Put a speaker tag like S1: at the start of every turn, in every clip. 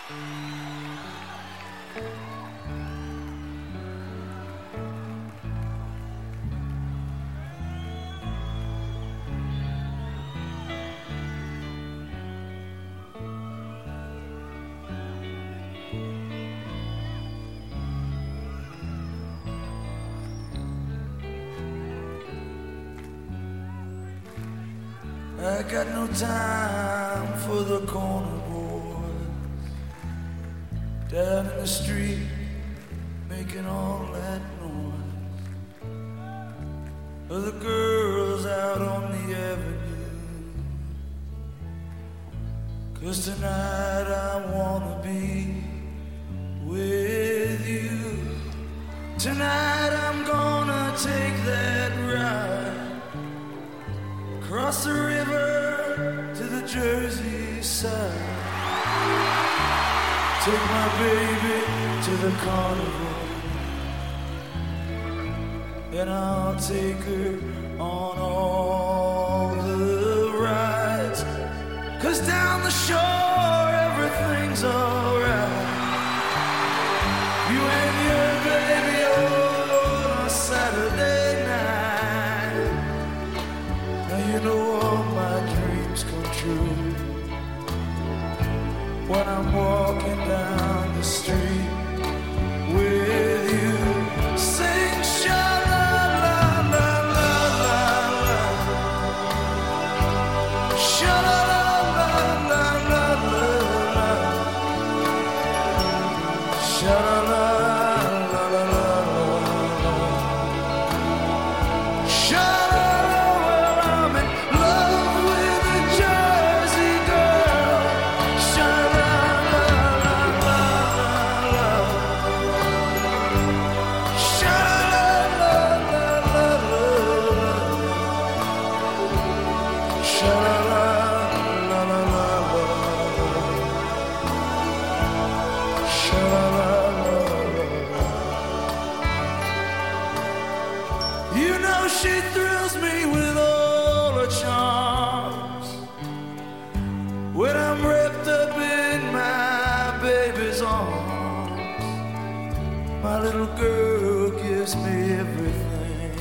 S1: I got no time for the corner boys down in the street making all that noise, or the girls out on the avenue. 'Cause tonight I wanna be with you. Tonight I'm gonna take that ride across the river to the Jersey side. Take my baby to the carnival, and I'll take her on all the rides. 'Cause down the shore everything's alright. You and your baby on a Saturday night. Now you know all my dreams come true when I'm walking down the street with you. Sing sha-la-la-la-la-la, sha-la-la-la-la-la-la, sha-la-la-la-la-la-la, you know she thrills me with all her charms when I'm wrapped up in my baby's arms. My little girl gives me everything.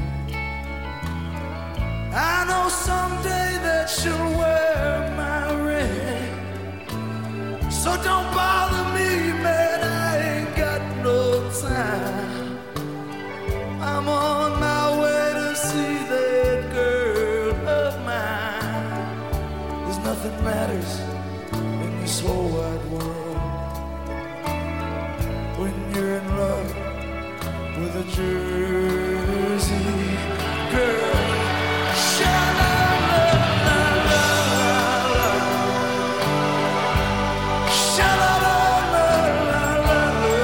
S1: I know someday that she'll wear my ring. So don't bother me, man, I ain't got no time. I'm on my way to see that girl of mine. There's nothing matters in this whole wide world when you're in love with a Jersey girl. Sha-la-la-la-la-la, sha-la-la-la-la-la,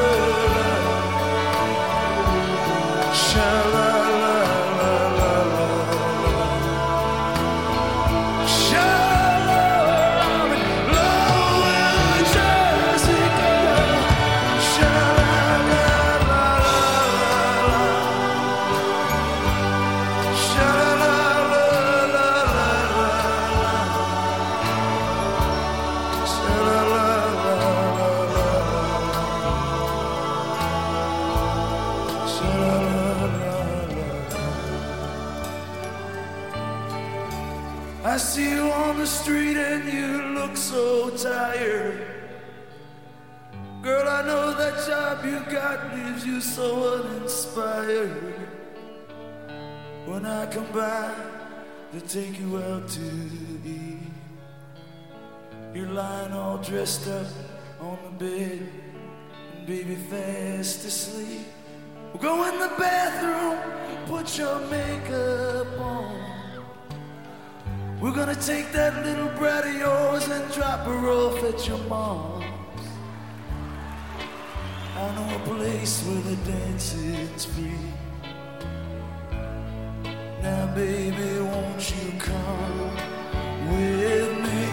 S1: I see you on the street and you look so tired. Girl, I know that job you got leaves you so uninspired. When I come by to take you out to eat, you're lying all dressed up on the bed and baby fast asleep. We'll go in the bathroom, put your makeup on. We're gonna take that little brat of yours and drop her off at your mom's. I know a place where the dancing's free. Now baby, won't you come with me?